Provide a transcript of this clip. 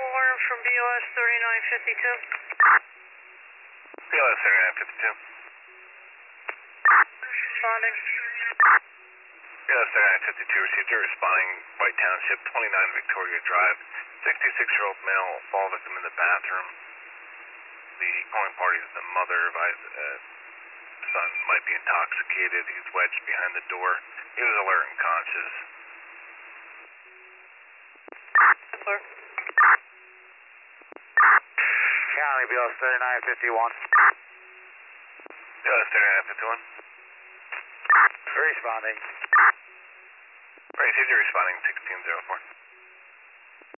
Alarm from BOS 3952. BOS 3952. Responding. BOS 3952 received a responding White Township, 29 Victoria Drive. 66-year-old male, fall victim in the bathroom. The calling party is the mother advised son might be intoxicated. He's wedged behind the door. He was alert and conscious. Clear. County BOS 3951. BOS 3951. Responding. Received a responding 1604.